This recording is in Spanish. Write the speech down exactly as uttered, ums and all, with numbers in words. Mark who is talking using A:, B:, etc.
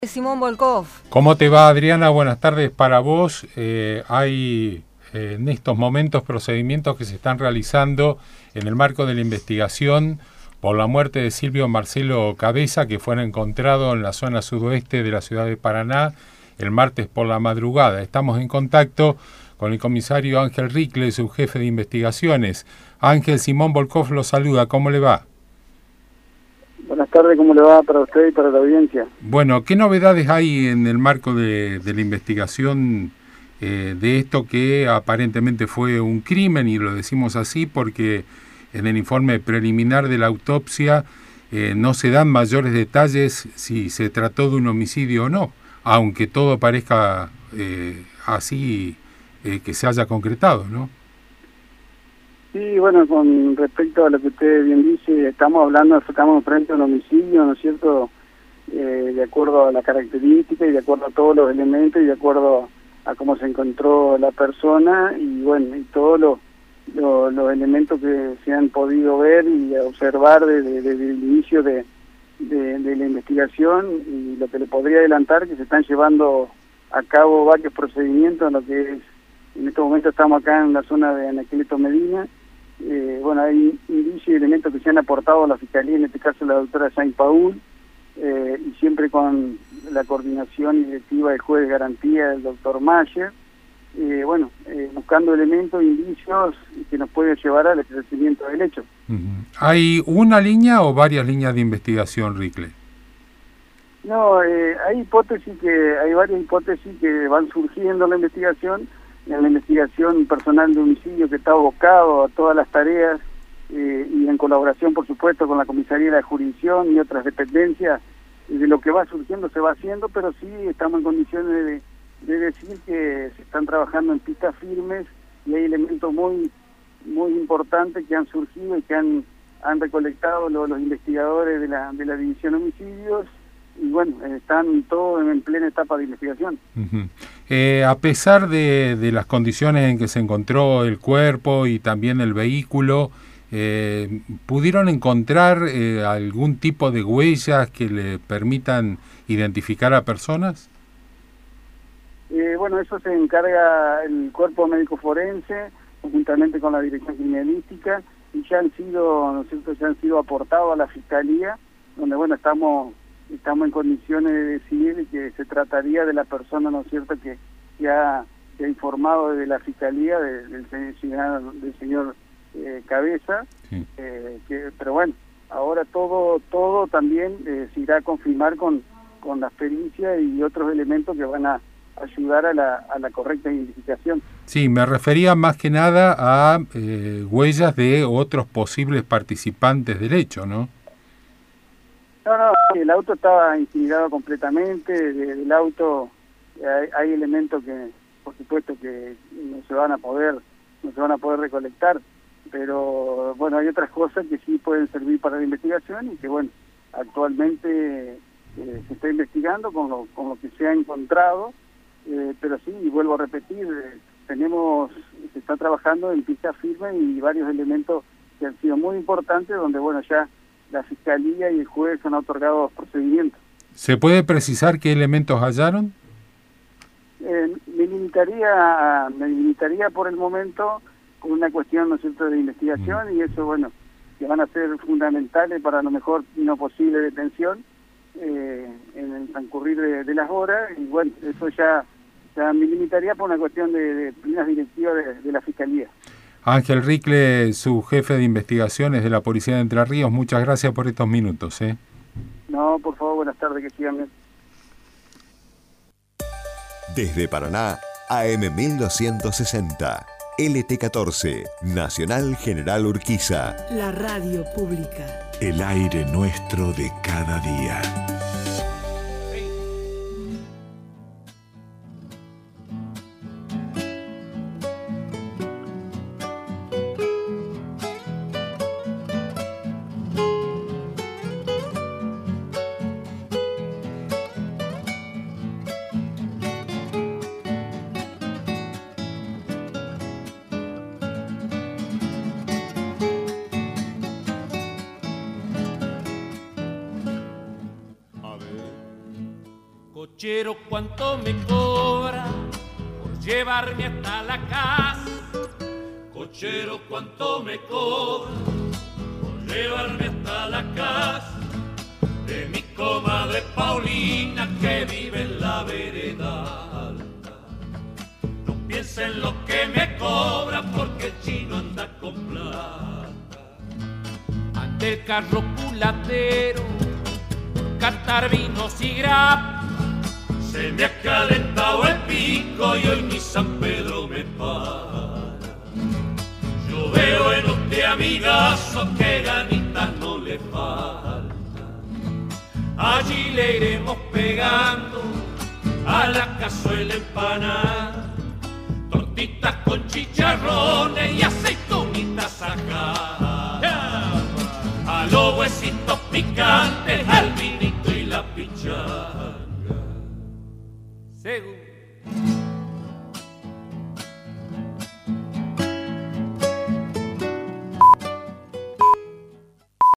A: Simón Volkov.
B: ¿Cómo te va, Adriana? Buenas tardes para vos. Eh, hay eh, en estos momentos procedimientos que se están realizando en el marco de la investigación por la muerte de Silvio Marcelo Cabeza, que fue encontrado en la zona sudoeste de la ciudad de Paraná el martes por la madrugada. Estamos en contacto con el comisario Ángel Ricle, su jefe de investigaciones. Ángel, Simón Volkov lo saluda. ¿Cómo le va?
C: Buenas tardes, ¿cómo le va para usted y para la audiencia?
B: Bueno, ¿qué novedades hay en el marco de, de la investigación eh, de esto que aparentemente fue un crimen? Y lo decimos así porque en el informe preliminar de la autopsia eh, no se dan mayores detalles si se trató de un homicidio o no, aunque todo parezca eh, así eh, que se haya concretado, ¿no?
C: Sí, bueno, con respecto a lo que usted bien dice, estamos hablando, estamos frente a un homicidio, ¿no es cierto?, eh, de acuerdo a la característica y de acuerdo a todos los elementos y de acuerdo a cómo se encontró la persona y bueno, y todos los lo, los elementos que se han podido ver y observar desde, desde el inicio de, de, de la investigación, y lo que le podría adelantar que se están llevando a cabo varios procedimientos en lo que es, en este momento estamos acá en la zona de Anacleto Medina. Eh, bueno, hay indicios y elementos que se han aportado a la Fiscalía, en este caso la doctora Saint Paul, eh, y siempre con la coordinación y directiva del juez de garantía, del doctor Mayer, eh, bueno, eh, buscando elementos e indicios que nos pueden llevar al esclarecimiento del hecho.
B: Uh-huh. ¿Hay una línea o varias líneas de investigación, Ricle?
C: No, eh, hay hipótesis que, hay varias hipótesis que van surgiendo en la investigación, en la investigación personal de homicidio que está abocado a todas las tareas eh, y en colaboración, por supuesto, con la Comisaría de la Jurisdicción y otras dependencias, y de lo que va surgiendo se va haciendo, pero sí estamos en condiciones de, de decir que se están trabajando en pistas firmes y hay elementos muy muy importantes que han surgido y que han, han recolectado los, los investigadores de la, de la División Homicidios. Y bueno, están todos en plena etapa de investigación.
B: Uh-huh. Eh, a pesar de, de las condiciones en que se encontró el cuerpo y también el vehículo, eh, ¿pudieron encontrar eh, algún tipo de huellas que le permitan identificar a personas?
C: Eh, bueno, eso se encarga el cuerpo médico forense, conjuntamente con la Dirección Criminalística, y ya han sido, ¿no es cierto?, ya han sido aportados a la Fiscalía, donde bueno, estamos... estamos en condiciones de decidir que se trataría de la persona, ¿no es cierto?, que ya se ha informado desde la Fiscalía de, del, señor, del señor eh, Cabeza, sí. eh, que, pero bueno, ahora todo todo también eh, se irá a confirmar con, con las pericias y otros elementos que van a ayudar a la, a la correcta identificación.
B: Sí, me refería más que nada a eh, huellas de otros posibles participantes del hecho, ¿no?
C: No, no, el auto estaba incinerado completamente, del auto hay, hay elementos que, por supuesto, que no se van a poder, no se van a poder recolectar, pero bueno, hay otras cosas que sí pueden servir para la investigación y que bueno, actualmente eh, se está investigando con lo, con lo que se ha encontrado, eh, pero sí, y vuelvo a repetir, eh, tenemos, se está trabajando en pista firme y varios elementos que han sido muy importantes, donde bueno, ya la Fiscalía y el juez han otorgado los procedimientos.
B: ¿Se puede precisar qué elementos hallaron?
C: Eh, me limitaría me limitaría por el momento con una cuestión, ¿no es cierto?, de investigación, mm. y eso, bueno, que van a ser fundamentales para lo mejor no posible detención eh, en el transcurrir de, de las horas, y bueno, eso ya, ya me limitaría por una cuestión de, de líneas directivas de, de la Fiscalía.
B: Ángel Ricle, su jefe de investigaciones de la Policía de Entre Ríos, muchas gracias por estos minutos. ¿eh?
C: No, por favor, buenas tardes, que sigan bien.
D: Desde Paraná, A M mil doscientos sesenta, L T catorce, Nacional General Urquiza.
A: La radio pública.
D: El aire nuestro de cada día.
E: Cochero, ¿cuánto me cobra por llevarme hasta la casa? Cochero, ¿cuánto me cobra por llevarme hasta la casa de mi comadre Paulina que vive en la vereda alta? No piensa en lo que me cobra porque el chino anda con plata. Ante el carro culatero, cantar vinos y grapa. Se me ha calentado el pico y hoy ni San Pedro me para. Yo veo en usted, amigazo, que ganitas no le falta. Allí le iremos pegando a la cazuela empanada, tortitas con chicharrones y aceitunitas sacadas, a los huesitos picantes, al vinito y la pichanga. Según